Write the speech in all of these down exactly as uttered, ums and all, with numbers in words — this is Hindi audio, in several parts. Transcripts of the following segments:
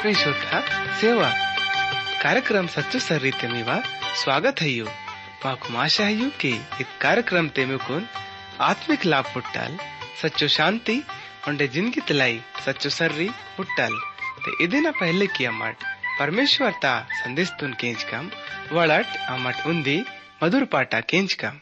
ಆತ್ಮೀಶ್ವರ ಸೇವಾ कार्यक्रम सच्चो सर्री तेमीवा स्वागत है यू माकु आशा है यू कि इस कार्यक्रम तेमुकुन आत्मिक लाभ पुट्टाल सच्चो शांति उंडे जिंदगी तलाई सच्चो सर्री पुट्टाल ते इदिना पहले की अमट परमेश्वर ता संदेश तुन केंच कम वड़ट अमट उंदी मधुर पाटा केंच कम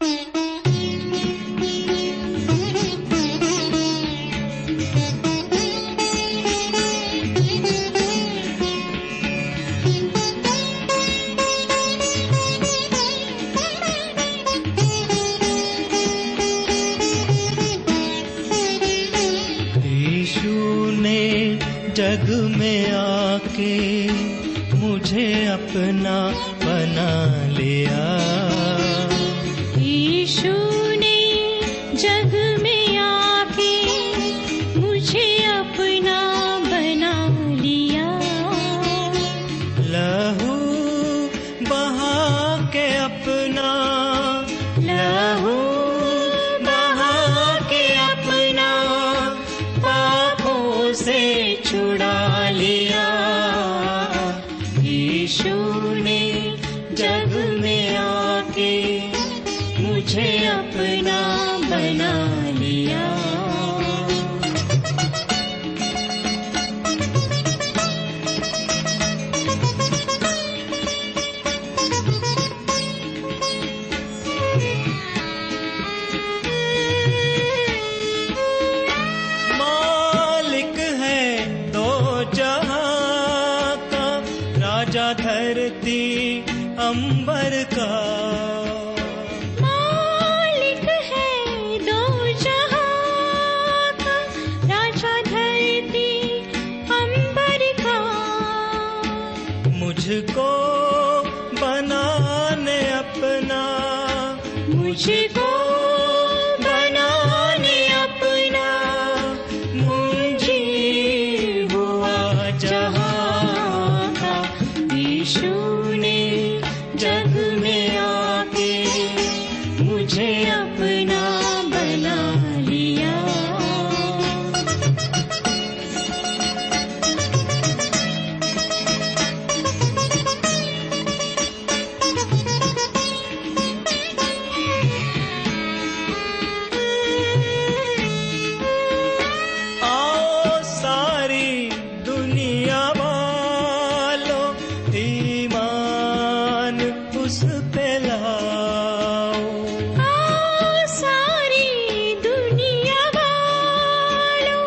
जग में आके मुझे अपना बना लिया। यीशु ने जग में आके मुझे अपना बना लिया। लहू बहा के अपना लहू बहा के अपना पापों से छुड़ा लिया। यीशु ने जग में आके मुझे अपना बना लिया। धरती अंबर का मालिक है दो जहां का, राजा धरती अंबर का। मुझको बनाने अपना मुझको बनाने अपना मुझे हुआ जहां यीशु ने जग में आके मुझे अपना बना लिया। आओ सारी दुनिया उस पे लाओ। आओ सारी दुनिया वालों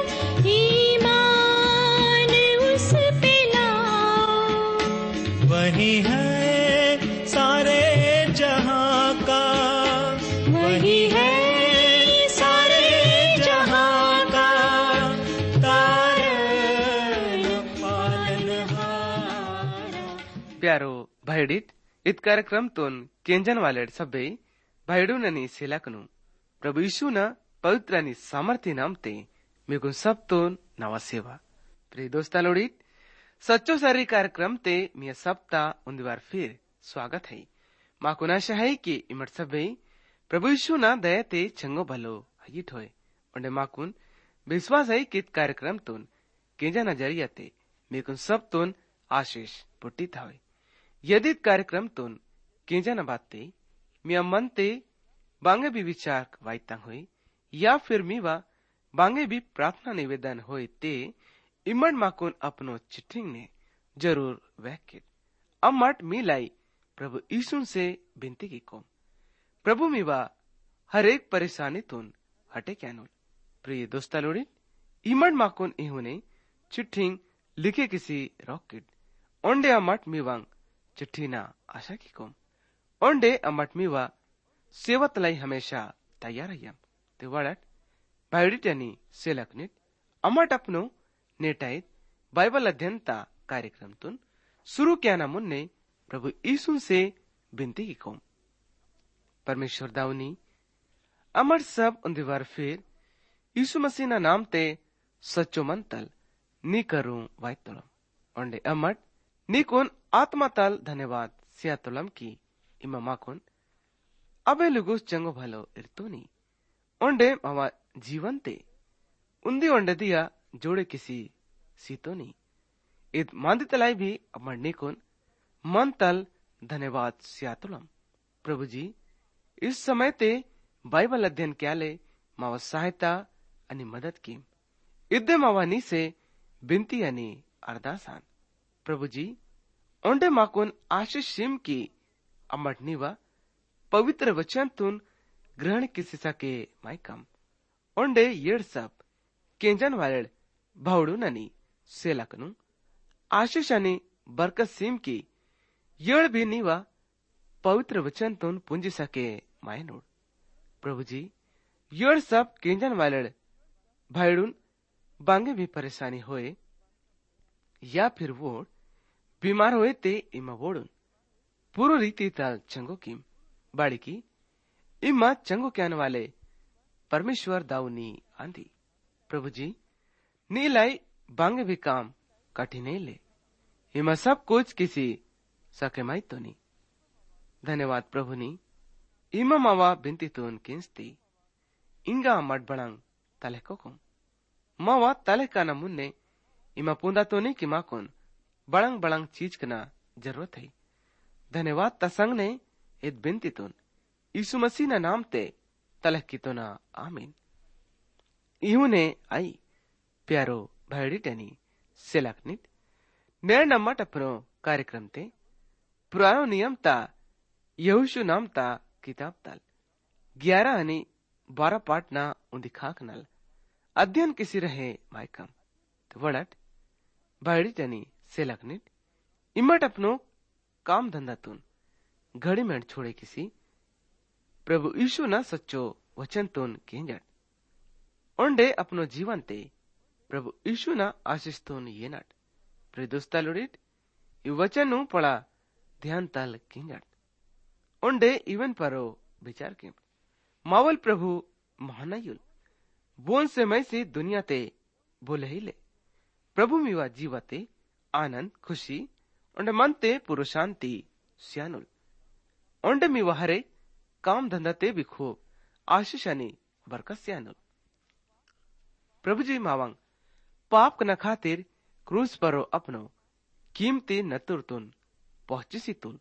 ईमान उस पे लाओ। वही है सारे जहां का वही है सारे जहां का कारण पालनहार। प्यारो भाईडीत इत कार्यक्रम तोन केंजन वाले सभे भाईडू ननी सेलाकनु प्रभु यीशु न पवित्र नि सामर्थ्य नामते मेगुन सब तोन नवा सेवा प्रिय दोस्ता लोड़ी सच्चो सारी कार्यक्रम ते मिया सप्ता उन्दिवार फिर स्वागत है। माकुन आशा है कि इमट सभे प्रभु यीशु न दया ते चंगो भलो हयिट होए उन्डे माकुन विश्वास है कि कार्यक्रम तोन केंजन नजरिया ते मेगुन सब तोन आशीष पुट्टी थावे। यदि कार्यक्रम तोन केंजन बाते मिया मन ते बांगे भी विचार वाइतांग हुई या फिर मीवा बांगे भी प्रार्थना निवेदन होए ते इमड माकुन अपनो चिट्ठिंग ने जरूर वैकित अमट मिलाई प्रभु यीशु से बिनती की कोम प्रभु मीवा हर एक परेशानी तोन हटे कैनुल। प्रिय दोस्ता लोड़ी इमड माकुन इहुने चिट्ठिंग लिखे किसी रॉकेट ओंडे अमट मीवांग चिट्ठी ना आशा की कोम ओंडे अमट मीवा सेवा तलाई हमेशा तैयार है ते वड़ट बायोडिटनी सेलकनित अमट अपनो नेटाइत बाइबल अध्ययनता कार्यक्रम तुन शुरू किया ना मुन्ने प्रभु यीशु से बिनती की कोम परमेश्वर दाऊनी अमर सब उन्दिवार फिर यीशु मसीह ना नाम ते सच्चो मंतल नी करूं वाइतुलम ओंडे अमट नी कोन आत्मा तल धन्यवाद सियातुलम की इमा माकुन अबे लुगुस चंगो भलो इर्तोनी ओंडे मावा जीवन ते उन्दी ओंडे दिया जोड़े किसी सीतोनी id manditalai भी अमरनी कुन मन तल धन्यवाद सियातुलम। प्रभु जी इस समय ते बाइबल अध्ययन क्याले मावा सहायता आणि मदत की इद्दे मावानी से बिनती आणि अरदासान। प्रभु जी ओंडे माकुन आशीष शिम की अमरनी व पवित्र वचन तुन ग्रहण किसी सके मायकम ओंडे येड सब केंजन वाले भावडू ननी सेलकनु आशीष आणि बरकत सीम की येळ भी नीवा पवित्र वचन तुन पुंजी सके मायनोड। प्रभु जी येळ सब केंजन वाले भाईडून बांगे भी परेशानी होए या फिर वो बीमार होए ते इमा वोडून पूर्व रीति ताल चंगो की बाड़ी की इमा चंगो क्यान वाले परमेश्वर दाऊनी आंधी। प्रभु जी नी लाई बांगे भी काम कठिन ले इमा सब कुछ किसी सके माई तो नहीं। धन्यवाद प्रभु नी इमा मावा बिनती तुन किंस्ती इंगा मट बड़ंग तले को मावा तले का न मुन्ने इमा पुंदा तो नहीं कि माकुन बड़ंग बड़ंग चीज कना जरूरत है। धन्यवाद तसंग ने इत बिनती तुन यीशु मसीह ना नाम ते तलह की तो ना आमीन। इहू ने आई प्यारो भाईडी टनी सेलकनित नेर नम्मट अपनो कार्यक्रम ते पुरानो नियम ता यहोशु नाम ता किताब तल ग्यारह आणि बारह पाठ ना उन्दी खाक नल अध्ययन किसी रहे मायकम तो वड़ट भाईडी टनी सेलकनित इमट अपनो काम धंधा तुन घड़ी में छोड़े किसी प्रभु यीशु ना सच्चो वचन तुन केंजट ओंडे अपनो जीवन ते प्रभु यीशु ना आशीष तुन ये नट प्रिय दोस्ता लुड़िट इ वचन नु पड़ा ध्यान तल केंजट ओंडे इवन परो विचार के मावल प्रभु महानायुल बोन से मैं से दुनिया ते बोले ही ले प्रभु मीवा जीवते आनंद खुशी ओंडे मन ते पुरो शांति स्यानुल ओंडे मीवा हरे काम धंधा ते भी खूब आशीष आणि बरकत स्यानुल। प्रभु जी मावांग पाप कना खातिर क्रूस परो अपनो कीमती नतुर तुन पहुंची तुल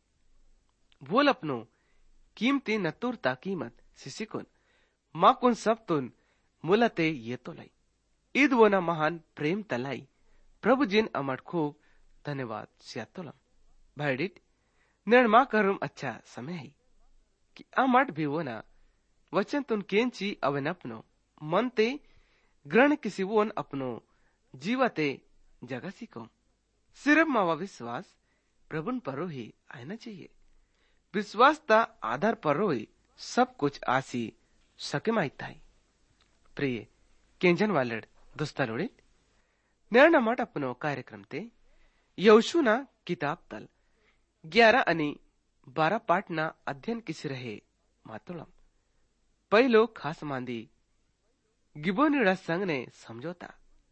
बोल अपनो कीमती नतुर ता कीमत सिसिकुन माकुन सब तुन मुलते ये तो लाई ईद वो ना महान प्रेम तलाई प्रभु जिन अमर खूब धन्यवाद सियातोलम। भाईडिट निर्मा करुम अच्छा समय है कि अमट भी वो ना वचन तुन केंची अवन अपनो मन ते ग्रहण किसी वोन अपनो जीवते जगह सीखो सिर्फ मावा विश्वास प्रभुन परो ही आना चाहिए। विश्वास ता आधार पर ही सब कुछ आसी सके माइता है। प्रिय केंजन वालड़ दोस्ता लोड़े निर्णय मट अपनो कार्यक्रम ते यहोशू ना किताब तल ग्यारह आणि बारह पाठ ना अध्ययन किसी रहे मातोलम पहलो खास मांदी गिबोनिड़ा संग ने समझौता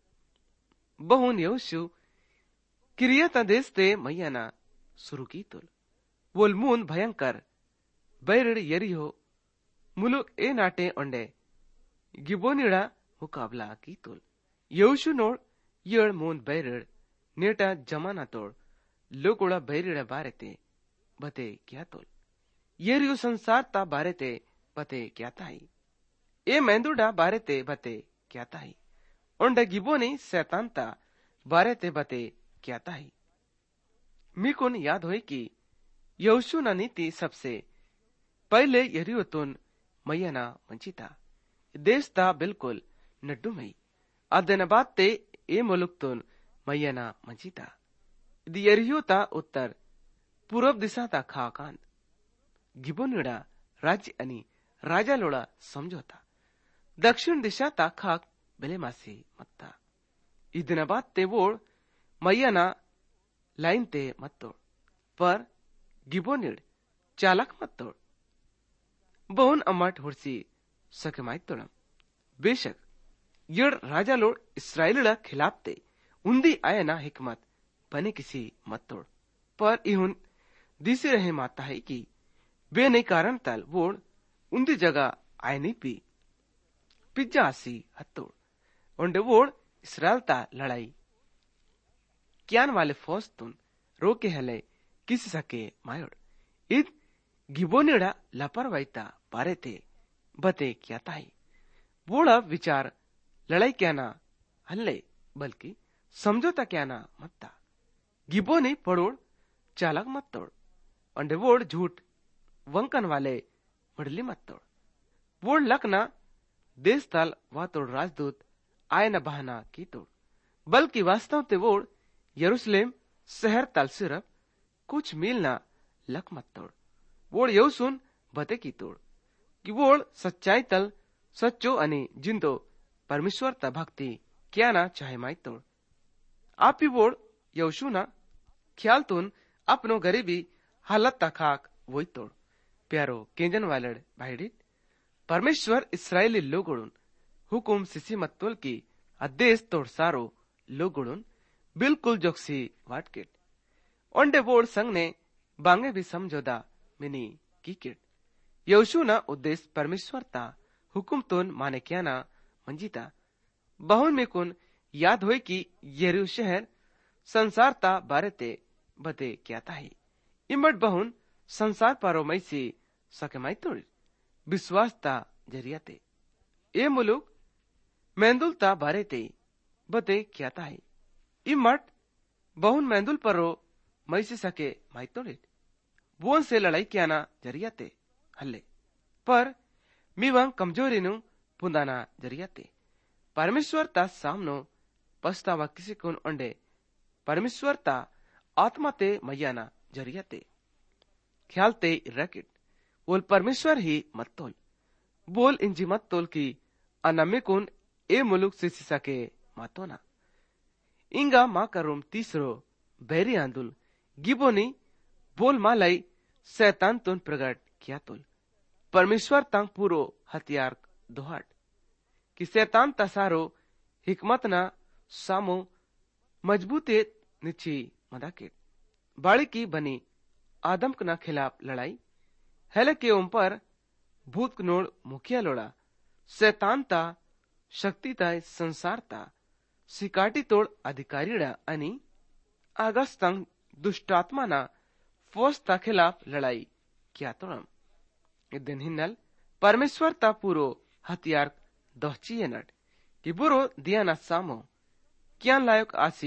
बहुन यहोशू किरियत देश ते मैयाना शुरू की तुल वोलमून भयंकर बैरड़ यरिहो मुलुक ए नाटे ओंडे गिबोनिड़ा मुकाबला की तुल यहोशू नोड़ यड़ मून बैरड़ नेटा जमाना तोड़ लोगोड़ा बैरिड़ा बारेते बते क्या तोल यरियो संसार ता बारेते बते क्या ताई ए मेंदुडा बारेते बते क्या ताई ओंडे गिबोनी शैतान ता बारेते बते क्या ताई। मीकुन याद होई कि यहोशू ना नीति सबसे पहले यरियो तुन मैयाना मंचिता देश ता बिल्कुल नड्डू मई अदन बात ते ए मुलुक तुन मैयाना मंचिता इदी यरियो ता उत्तर पूर्व दिशा ता खाकान गिबोनिड़ा राज्य अनि राजा लोड़ा समझौता दक्षिण दिशा ता खाक बेले मासी मत्ता इदन बात ते वोड़ मैयाना लाइन ते मत्तोड़ पर गिबोनिड़ चालक मत्तोड़ बहुन अमट हुर्सी सके माइतोड़म बेशक यड़ राजा लोड़ इसराइलड़ा खिलाफ ते उन्दी आयना हिकमत बने किसी मत्तोड़ पर इहुन दिसे रहे माता है कि बे नहीं कारण तल वोड़ उन्दी जगह आय नहीं पी पिज्जा आसी हत्तोड़ ओंडे वोड़ इसराइल ता लड़ाई क्यान वाले फौज तुन रोके हले किसी सके मायोड़ इत गिबोनिड़ा लापरवाहीता पारे थे बते क्या ताई बूढ़ा विचार लड़ाई क्या ना हल्ले बल्कि समझौता क्या ना मत्ता गिबोनी पड़ोड़ चालक मत तोड़ अंडे वोड़ झूठ वंकन वाले मडली मत तोड़ वोड़ लकना देश ताल वा तोड़ राजदूत आय न बहाना की तोड़ बल्कि वास्तव ते वोड़ यरूशलेम शहर ताल सिर्फ कुछ मील ना लक मत तोड़ वोड़ यू सुन बते की तोड़ कि वोड़ सच्चाई तल सच्चो अनि जिंदो परमेश्वर ता भक्ति क्या ना चाहे माई तोड़ आप ही वोड़ यशु ना ख्याल तुन अपनो गरीबी हालत ता खाक वही तोड़ प्यारो केंजन वालड़ भाईडी परमेश्वर इस्राएली लोगोड़ुन हुकुम सिसी मत्तोल की आदेश तोड़ सारो लोगोड़ुन बिल्कुल जोक्सी वाटकेट ओंडे वोड़ संग ने बांगे भी समझौदा मिनी कीकेट यशु ना उद्देश्य परमेश्वर ता हुकुम तोन माने क्या ना मंजीता बहुन में कुन याद होए कि यरू शहर संसार ता बारे ते बते क्या ताही इमट बहुन संसार पारो मई से सके माई तोड़ विश्वास ता जरिया ते ए मुलुक मैंदुल ता बारे ते बते क्या ताही इमट बहुन मैंदुल परो मई से सके माई तोड़े बोन से लड़ाई क्या ना जरिया ते हल्ले पर मीवंग कमजोरी नु पुंदाना जरिया ते परमेश्वर ता सामनो पछतावा किसी कुन ओंडे परमेश्वर ता आत्मा ते मैयाना जरिया ते ख्याल ते रकिट बोल परमेश्वर ही मत तोल बोल इंजी मत तोल की अनमे कुन ए मुलुक से सके मातोना इंगा मा करूम तीसरो बैरी आंदुल गिबोनी बोल मालाई शैतान तुन प्रगट किया तुल परमेश्वर तंग पूरो हथियार दोहाट कि शैतान तसारो हिकमत ना सामो मजबूते निची मदाकेट बाड़ी की बनी आदम ना खिलाफ लड़ाई हेले के उम पर भूत नोड़ मुखिया लोड़ा शैतान ता शक्ति ताय संसार ता सिकाटी तोड़ अधिकारीड़ा अनि आगस तंग दुष्टात्मा ना फौज ता खिलाफ लड़ाई क्या तोड़म दिन हिन्नल परमेश्वर ता पूरो हथियार दोहची नट कि बुरो दिया ना सामो क्या लायक आसी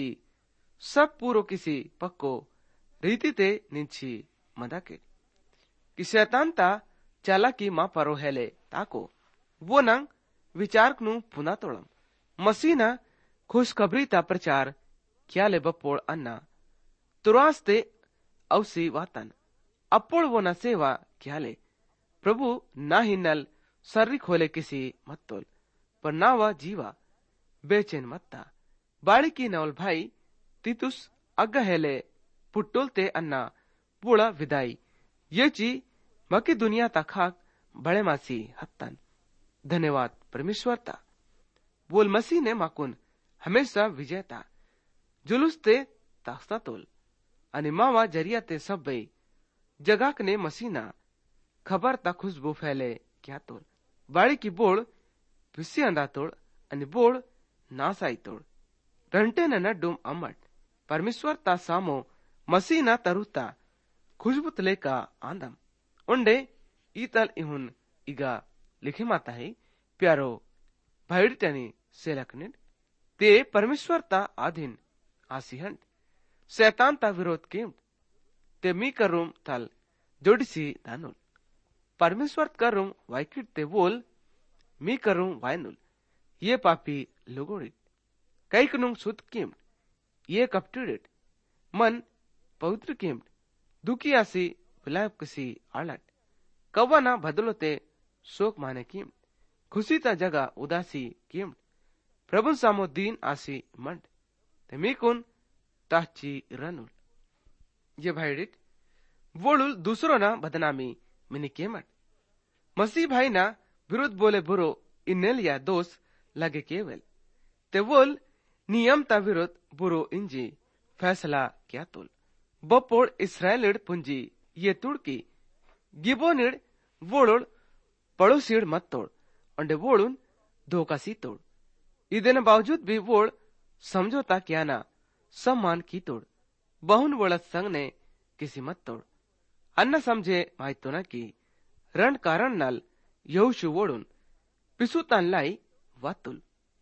सब पूरो किसी पक्को रीति ते निंची मदाके कि शैतान ता चाला की मां परो हेले ताको वो नंग विचार नु पुना तोड़म मसीना खुशखबरी ता प्रचार क्या ले बपोड़ अन्ना तुरास्ते औसी वातन अपोड़ वो न सेवा क्या ले प्रभु ना हिन्नल सर्री खोले किसी मत्तोल पर ना वा जीवा बेचैन मत्ता बाड़ी की नवल भाई तितुस अग्गा हेले पुट्टोलते अन्ना पूरा विदाई ये ची मकी दुनिया ता खाक बड़े मासी हत्तन धन्यवाद परमेश्वर ता बोल मसीह ने माकुन हमेशा विजेता जुलूस ते तास्ता तोल अनि मावा जरिया ते सब बई जगाक ने मसीना खबर ता खुशबू फैले क्या तोल बाड़ी की बोड़ पिसी अंदा तोड़ अनि बोड़ नासाई तोड़ रंटे न डुम अमट परमेश्वर ता सामो मसीना तरुता खुशबू तले का आंदम उंडे ईतल इहुन इगा लिखे माता है प्यारो भाईटनी सेलकनिड ते परमेश्वर ता आधीन आसीहंट शैतान ता विरोध केम ते मी करूम तल जोड़सी दानुल परमेश्वर करूम वाइकिट ते बोल मी करूम वायनुल ये पापी लोगोड़ित कई कनुंग सुत केम ये कपटिड़ित मन पवित्र केम दुखी आसी विलाप किसी आलट कव्वा ना बदलोते शोक माने केम खुशी ता जगह उदासी केम प्रभु सामो दीन आसी मंड ते मी कुन ताची रनुल ये भाईडिट वोड़ुल दूसरो ना बदनामी मिनी केमट मसीह भाई ना विरुद्ध बोले बुरो इन्नेल या दोष लगे केवल ते वोल नियम ता विरुद्ध बुरो इंजी फैसला क्या तुल बपोड़ इसराइलिड पुंजी ये तुड़की गिबोनिड वोड़ुल पड़ोसीड मत तोड़ अंडे वोड़ुन धोका सी तोड़ इदेन बावजूद भी वोड़ समझौता क्या ना सम्मान की तोड़ बहुन वोड़ा संग ने किसी मत तोड़ अन्न समझे माहितो ना की रण कारण नल यहोशु वोड़ुन पिसुतान लाई वातुल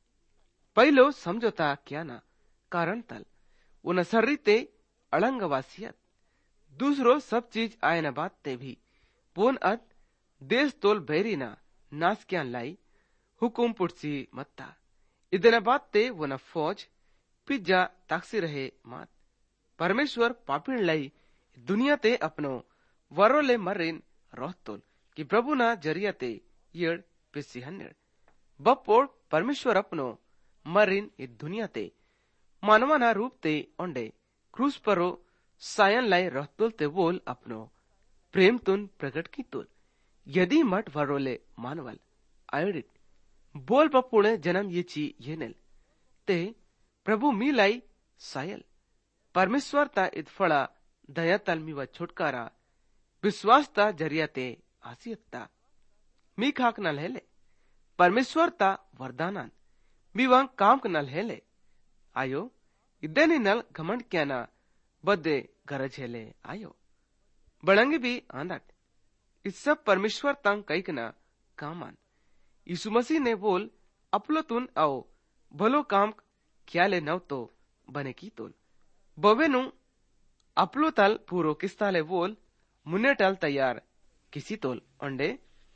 पहलो समझोता क्या ना कारण तल उन सर्रीते अड़ंग वासियत दूसरो सब चीज आयना बात ते भी पोन अत देश तोल बैरीना नास क्या लाई हुकुम पुटसी मत्ता इदना बात ते वना फौज पिज्जा ताक्सी रहे मात परमेश्वर पापिण लाई दुनिया ते अपनो वरोले मरिन रोहतोल कि प्रभु ना जरिया ते येड़ पिसी हन्नेड़ बपोड़ परमेश्वर अपनो मरिन इ दुनिया ते मानवाना रूप ते ओंडे क्रूस परो सायन लाई रोहतोल ते बोल अपनो प्रेम तुन प्रकट की तुल यदि मठ वरोले मानवल आयोडित बोल बपोड़े जन्म ये ची ये नेल ते प्रभु मी लाई सायल परमेश्वर ता इतफड़ा दया तलमी व छुटकारा विश्वास ता जरिया ते आसियत्ता मी खाक नल हेले परमेश्वर ता वरदानान मी वंग काम नल हेले आयो इदेनी नल घमंड क्या ना बदे गरज हेले आयो बड़ंगी भी आंदट इस सब परमेश्वर तंग कईक ना कामान यीशु मसीह ने बोल अपलो तुन आओ भलो काम क्या ले नव तो बने की तोल बवेनु अपलो तल पूरो किस्ताले बोल मुन्ने टल तैयार किसी तोल अंडे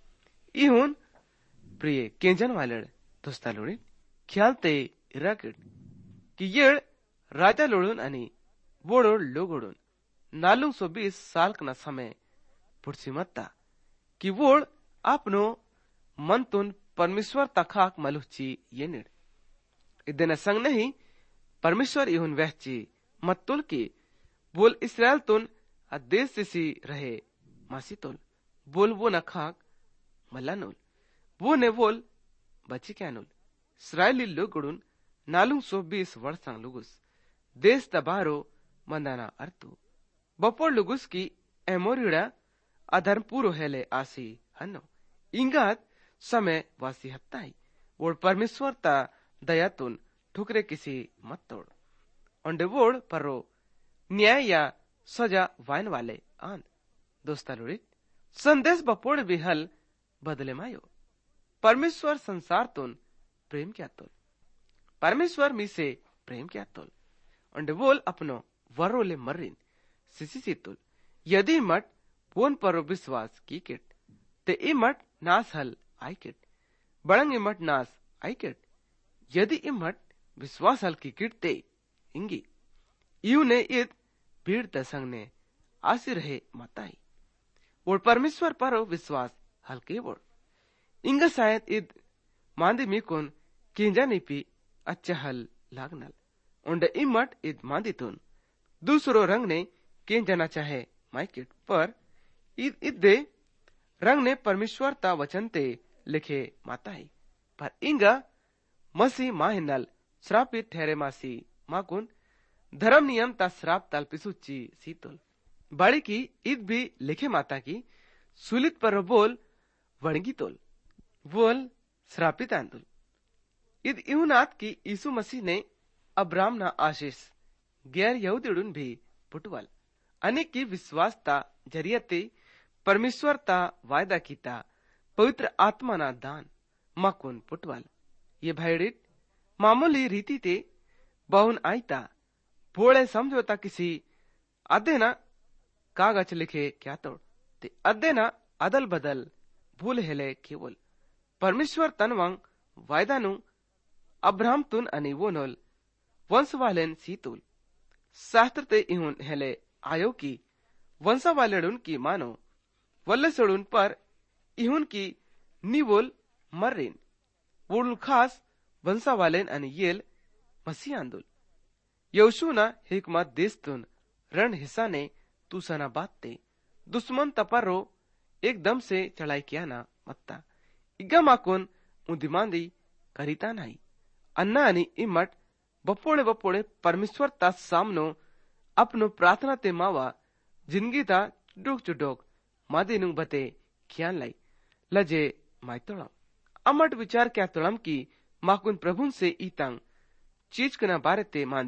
इहुन प्रिय केंजन वाले दोस्ता लोड़ी ख्याल ते इराकिड कि ये राजा लोड़ुन अनि बोड़ो लोगोड़ुन नालुंग सौ बीस साल का समय पुरसी मत्ता कि वोड़ आपनो मन तुन परमेश्वर तखाक मलुची ये निड़ इदन संग नहीं परमेश्वर इहुन वहची मत्तुल की बोल इसराइल तुन अदेश सी रहे मासी तुल बोल वो न खाक मल्लानुल वो ने बोल बची क्या नुल इसराइली लोगुड़ुन नालुंग सौ बीस वर्षांग लुगुस देश तबारो मंदाना अर्थु बपोर लुगुस की एमोरिड़ा अधर्म पूरो हेले आसी हन्नो इंगात समय वासी हत्ताई वोड़ परमेश्वर ता दयातुन ठुकरे किसी मत तोड़ ओंडे वोड़ परो न्याय या सजा वाइन वाले आन दोस्ता लोड़ी संदेश बपोड़ भी हल बदले मायो परमेश्वर संसार तुन प्रेम क्या तोल परमेश्वर मी से प्रेम क्या तोल ओंडे बोल अपनो वरोले मर्रिन सिसी सी तुल यदि मट पोन परो विश्वास की किट ते इमट नास हल आई किट बड़ंग इमट नास आई किट यदि इमट विश्वास हल की किट ते इंगी यू ने इत भीड़ तसंग ने आसी रहे मताई और परमेश्वर परो विश्वास हल के वोड़ इंग शायद इत मांदी मी कोन किंजा निपी अच्छा हल लागनल उंडे इमट इत मांदी तुन दूसरो रंग ने किंजा ना चाहे माइकिट पर इत इदे रंग ने परमेश्वर ता वचन ते लिखे माताई पर इंगा मसी माहिनल श्रापित ठहरे मासी माकुन धर्म नियम ता श्राप ताल पिसुच्ची सीतुल बाड़ी की इत भी लिखे माता की सुलित पर बोल वणगी तोल बोल श्रापित आंदुल इत इहुनात की यीशु मसीह ने अब्राम ना आशीष गैर यहूदीडुन भी पुटवाल अनेक की विश्वासता जरियते परमेश्वर ता वायदा कीता पवित्र आत्मा ना दान मकुन पुटवाल ये भाईडित मामूली रीति ते बहुन आईता भोले समझौता किसी अदे ना कागज लिखे क्या तोड़ ते अदे ना अदल बदल भूल हेले केवल परमेश्वर तनवंग वायदा नु अब्राहम तुन अनि वोनोल वंशवालेन सीतुल शास्त्र ते इहुन हेले आयो की वंशवालेडुन की मानो वल्ले सडुन पर इहुन की निवोल मर्रिन वोडुल खास वंशवालेन अनि येल मसीह आंदुल यहोशुना हिकमत देस्तुन रण हिस्सा ने तुसना बातते दुश्मन तपरो एकदम से चढ़ाई किया ना मत्ता इग्गा माकुन उदिमांदी करिता नहीं अन्ना अनि इमट बपोड़े बपोड़े परमेश्वर ता सामनो अपनो प्रार्थना ते मावा जिंदगी ता चुडोक चुडोक मादिनुंग बते ख्याल लाई लजे माय तोड़म अमट विचार क्या तोड़म की माकुन प्रभुन से ईतांग चीज कना बारे ते मांदी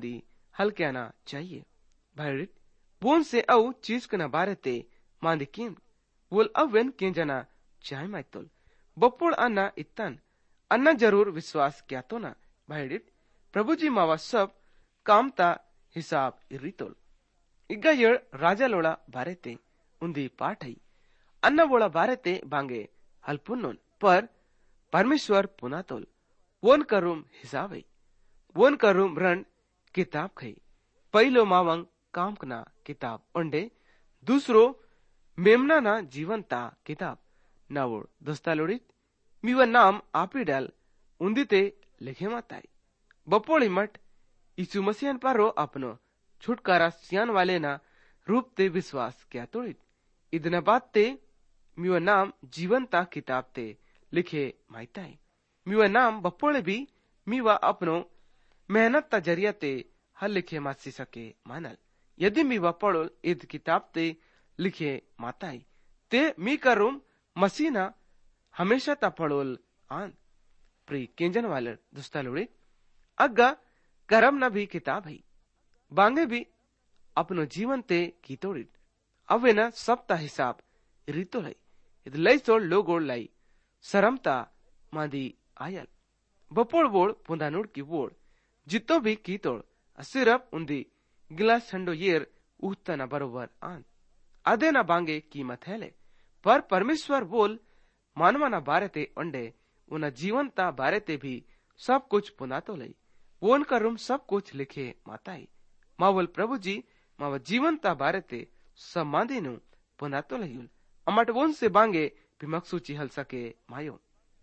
हल्क्याना चाहिए भाई बोन से औ चीज कना बारे ते मांदी कीम वोल अवेन केंजना चाय माइतोल बपोड़ अन्ना इत्तन अन्ना जरूर विश्वास क्या तो ना भाई प्रभु जी मावा सब कामता हिसाब इरितोल इग्गा येळ राजा लोड़ा बारे ते उन्दी पाठ है अन्ना वोड़ा बारे ते बांगे हल्पुन्नोन पर परमेश्वर पुनातोल वोन करूम हिसाब है वोन करूम रण किताब खई पहलो मावंग काम कना किताब ओंडे दूसरो मेमना ना जीवनता किताब नावोड दोस्ता लोड़ित मीवा नाम आपी डाल उन्दिते लिखे माताई बपोड़ी मठ यीशु मसीहन पारो अपनो छुटकारा सियान वाले ना रूप ते विश्वास क्या तोड़ित इदना बात ते मीवा नाम जीवनता किताब ते लिखे माइताई मीवा नाम बपोड़े भी मीवा अपनो मेहनत ता जरिया ते हल लिखे मासी सके मानल यदि मीवा पढ़ोल इद किताब ते लिखे माताई ते मी करूम मसीना हमेशा ता पढ़ोल आन प्री केंजन वाले दुस्ता लोड़ी अग्गा करम ना भी किताब है बांगे भी अपनो जीवन ते की तोड़ी अवे ना सब ता हिसाब रीतो है इद लई सोल लोगोड़ लाई सरमता मादी आयल बपोड़ बोड़ पुंदानुड़ की बोड़ जितो भी की तोड़ सिर्फ उन्दी गिलास ठंडो येर उठता ना बरोबर आन अदे ना बांगे कीमत है ले पर परमेश्वर बोल मानवा ना बारे ते अंडे उना जीवनता बारे ते भी सब कुछ पुनातो लई वोन का रूम सब कुछ लिखे माताई मावल प्रभु जी मावा जीवनता बारे ते सब मांदी नु पुनातो लईउल अमट वोन से बांगे भी मकसूची हल सके मायो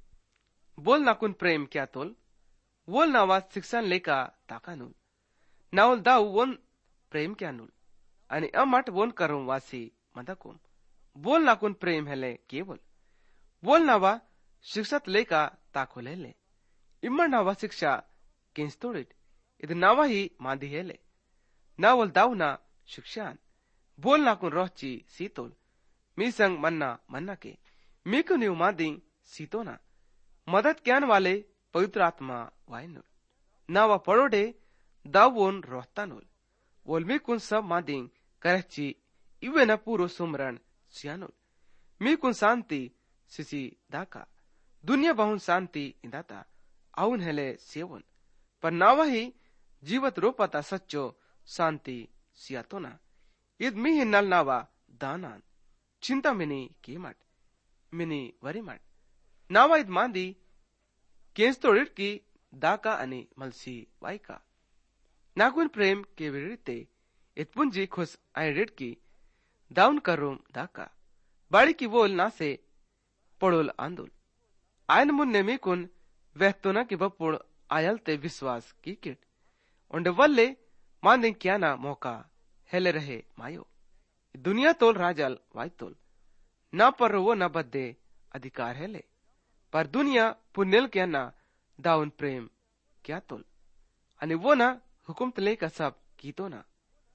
बोल ना कुन प्रेम क्या तोल वोल नावा शिक्षण लेका ताकानुल नावल दाऊ वोन प्रेम क्या नुल आणि अमट वोन करूम वासी मदकुम बोल ना कुन प्रेम हेले केवल बोल नावा शिक्षत लेका ताको ले इम्मर नावा शिक्षा किंस्तोड़ित इद नावा ही मांदी हेले नावल दाऊ ना शिक्षान बोल ना कुन रोची सीतोल मी संग मन्ना मन्ना के मी को न्यू मादी सीतोना मदद क्यान वाले पवित्र आत्मा वायनुल नावा पड़ोडे दावोन रोहतानुल वोल मी कुन सब मादी करची इवे न पूरो सुमरण सियानुल मी कुन शांति सिसी दाका दुनिया बहुन शांति इंदाता आउन हेले सेवन पर नावा ही जीवत रोपता सच्चो शांति सियातोना इद मी हिन्नल नावा दानान चिंता मिनी कीमट मिनी वरिमट नावा इद मांदी केंस्तोड़िट की दाका अनि मलसी वाइका नाकुन प्रेम के विरिते इतपुंजी खुश आयडिट की दाउन करूम दाका बाड़ी की वोल ना से पड़ोल आंदोल आयन मुन्ने में कुन वहतोना की बपुड़ आयल ते विश्वास की किट उंडे वल्ले मांदिंग क्या ना मौका हेले रहे मायो दुनिया तोल राजल वाई तोल ना पर वो न बद्दे अधिकार हेले पर दुनिया पुण्यल क्या ना दाउन प्रेम क्या तोल अनि वो ना हुकुम तले का सब की तो ना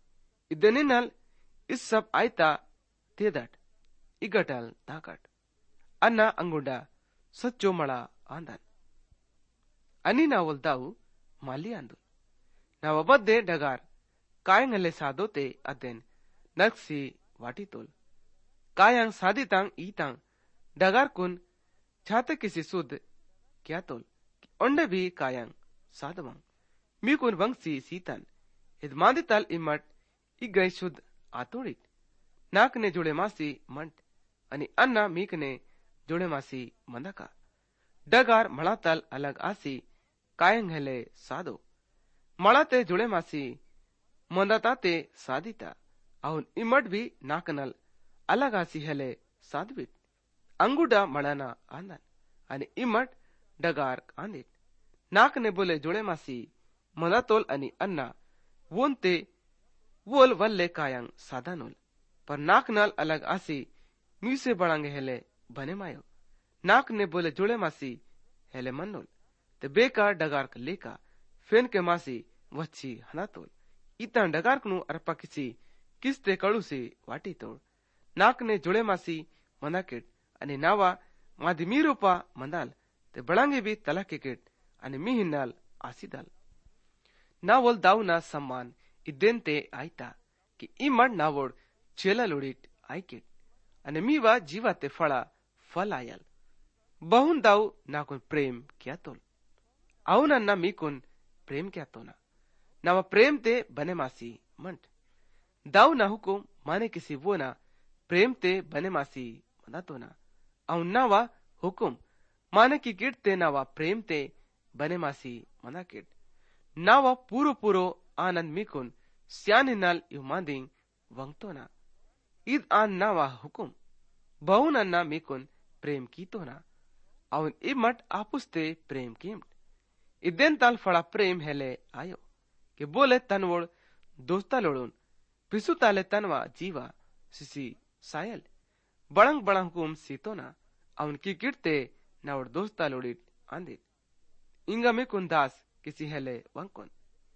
इदनिनल इस सब आयता तेदट इगटल ताकट अन्ना अंगुंडा सच्चो मड़ा आंदन अनि नावल दाऊ माली आंदु नाव बद्दे डगार कायंगले सादोते अदेन नक्सी वाटी तोल कायंग सादितांग ईतांग डगार कुन छाते किसी सुद क्या तोल ओंडे भी कायंग सादवंग मी कुन वंगसी सीतन इद मांदितल इमट इगई शुद्ध आतोड़ित नाक ने जुड़े मासी मंट अनि अन्ना मीक ने जुड़े मासी मंदका डगार मळातल अलग आसी कायंग हेले सादो मळाते जुड़े मासी मंदाताते सादिता अउन इमट भी नाकनल अलग आसी हेले सादवित अंगुडा मळाना आंदन अनि इमट डगार आंदित नाक ने बोले जुड़े मासी मंदातोल अनि अन्ना वोनते वोल वल्ले कायंग सादानुल पर नाकनल अलग आसी मी से बड़ांगे हेले बने मायो नाक ने बोले जुड़े मासी हेले मन्नुल ते बेकार डगार लेका फेन के मासी वच्छी हनातोल इतना डगार कनु अरपा किसी किस्ते कड़ू से वाटी तोड़ नाक ने जुड़े मासी मंदाकिट अनि नावा मादी मी रूपा मंदाल ते बड़ांगे भी तला किट अनि मी हिन्नाल आसीदाल नावल दाऊ ना सम्मान इद्देंते आयता की इमड नावोड चेला लोडीट आयकेट અને મીવા જીવાતે ફળા ફલ આયલ બહુન દાઉ નાકુન પ્રેમ ક્યાતોલ అవునన్నా మీకున్ ప్రేమ్ క్యాతోనా నవ ప్రేమ్ తే బనే మాసి మంట్ दाऊ ना हुकुम माने किसी वो ना प्रेम ते बने मासी मना तो ना औ नावा हुकुम माने की किट ते नावा प्रेम ते बने मासी मना किट नावा पूरो पूरो आनंद मिकुन स्यान हिनाल यु मांदिंग वंगतो ना ईद आन नावा हुकुम बहुन अन्ना मिकुन प्रेम की तो ना औन इमट आपुस्ते प्रेम कीमट इदेन ताल फड़ा प्रेम हेले आयो के बोले तनवोड़ दोस्ता लोड़ून पिसु ताले तनवा जीवा सिसी सायल बड़ंग बड़ंग हुकुम सीतोना औन की गिरते नावड़ दोस्ता लोड़िट आंदित इंगा में कुन दास किसी हेले वंकुन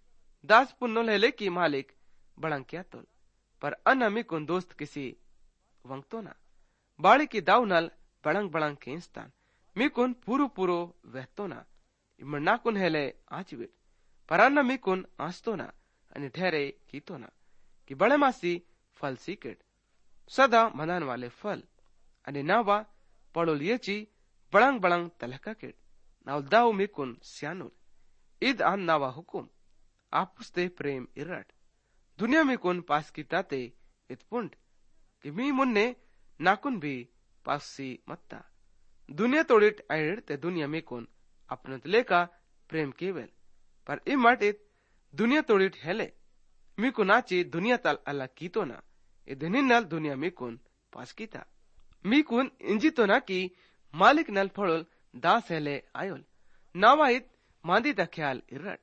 दास पुन्नोल हेले की मालिक बड़ंग क्या तोल पर अन्ना में कुन दोस्त किसी वंगतोना बाड़ी की दाव नल बड़ंग बड़ंग केंस्तान में कुन पूरो पूरो वहतोना इमना कुन हेले आचविट पर अन्ना में कुन आस्तोना अनि ठहरे कीतोना कि बड़े मासी फल सीकेट सदा मनान वाले फल अनि नावा पड़ोल येची बड़ंग बड़ंग तलका केट नाव दाऊ मिकुन स्यानुल इद आन नावा हुकुम आपुस्ते प्रेम इरट दुनिया में कुन पास की ताते इतपुंड कि मी मुन्ने नाकुन भी पासी मत्ता दुनिया तोड़िट आयड़ ते दुनिया में कुन अपनत लेका प्रेम केवल पर इमट इत दुनिया तोड़िट हेले मीको नाची दुनिया ताल अल्लाह कीतो ना इधनी नल दुनिया मीकुन पास कीता मीकुन इंजी तो ना की मालिक नल फड़ोल दास हेले आयोल नावाइत मांदी दा ख्याल इरट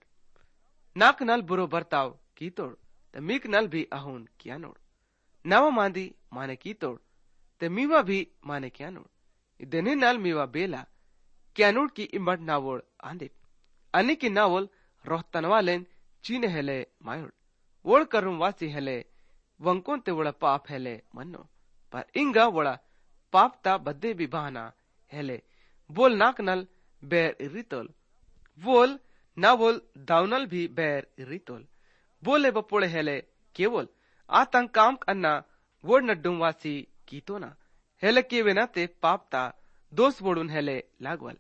नाक नल बुरो बर्ताव की तोड़ ते मीक नल भी अहुन किया नोड़ नावा मांदी माने की तोड़ ते मीवा भी माने क्या नोड़ इधनी नल मीवा बेला क्या नोड़ की इमट नावोड़ आंदित अन्य की नावल रोहतनवालेन चीने हेले मायोड़ वोड़ करुम वासी हेले वंकों ते वड़ा पाप हेले मन्नो पर इंगा वड़ा पाप ता बद्दे भी बहाना हेले बोल नाक नल बैर इरितोल बोल ना बोल दाउनल भी बैर इरितोल बोले बपोड़े हेले केवल आतंक काम अन्ना वोड़ नड्डुम वासी कीतो ना हेले केवे ना ते पाप ता दोस्त वोड़ुन हेले लागवल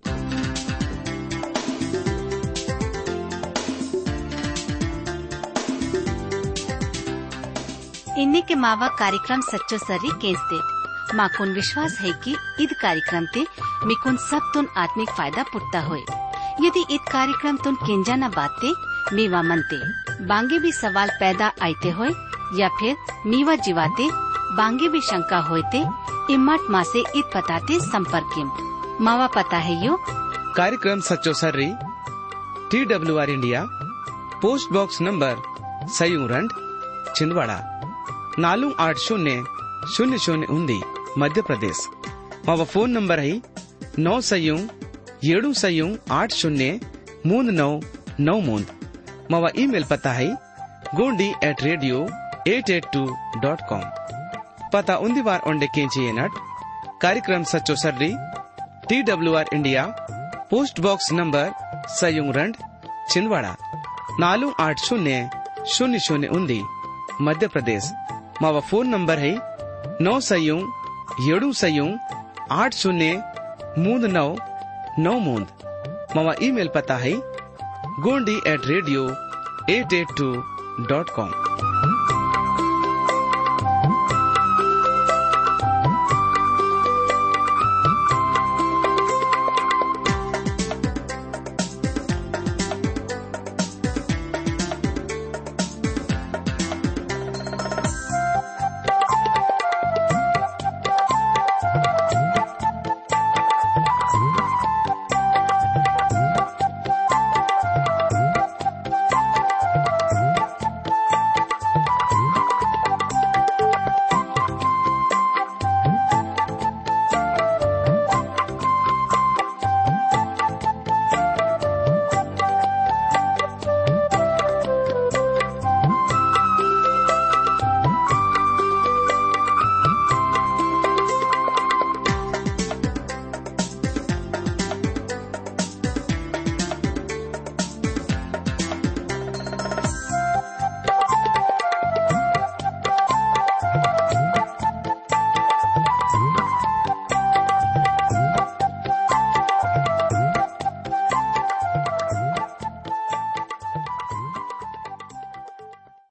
इन्हीं के मावा कार्यक्रम सच्चो सर्री केंसते माकुन विश्वास है कि ईद कार्यक्रम ते मिकुन सब तुन आत्मिक फायदा पुट्टा होए यदि ईद कार्यक्रम तुन केंजा न बाते मीवा मनते बांगे भी सवाल पैदा आते होए या फिर मीवा जीवाते बांगे भी शंका होते इम्मत माँ से ईद पताते संपर्क मावा पता है यो कार्यक्रम सच्चो सर्री T W R India post box number सयूरंड छिंदवाड़ा नालू आठ शून्य शून्य शून्य उन्दी मध्य प्रदेश मावा फोन नंबर है नौ सयू येडू सयू आठ शून्य मूंद नौ नौ मूंद मावा ईमेल पता है Gondi at radio eight eight two dot com पता उन्दी बार ओंडे केंची नट कार्यक्रम सच्चो सर्री T W R India post box number सयूरंड छिंदवाड़ा नालू आठ शून्य शून्य शून्य उन्दी मध्य प्रदेश मावा फोन नंबर है नौ सयू येडू सयू आठ शून्य मूंद नौ नौ मूंद मावा ईमेल पता है Gondi at radio eight eight two dot com.